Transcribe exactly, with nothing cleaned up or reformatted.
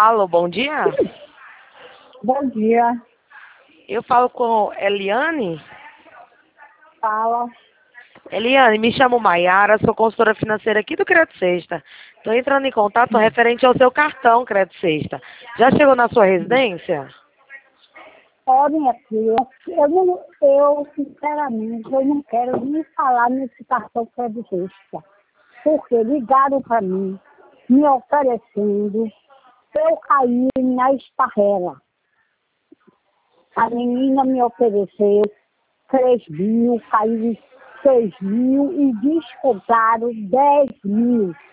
Alô, bom dia. Bom dia. Eu falo com Eliane. Fala. Eliane, me chamo Maiara, sou consultora financeira aqui do Crédito Sexta. Estou entrando em contato referente ao seu cartão Crédito Sexta. Já chegou na sua residência? Ó, minha filha, eu, não, eu sinceramente, eu não quero nem falar nesse cartão creditista. Porque ligaram para mim, me oferecendo, eu caí na esparrela. A menina me ofereceu três mil, caí em seis mil e descontaram dez mil.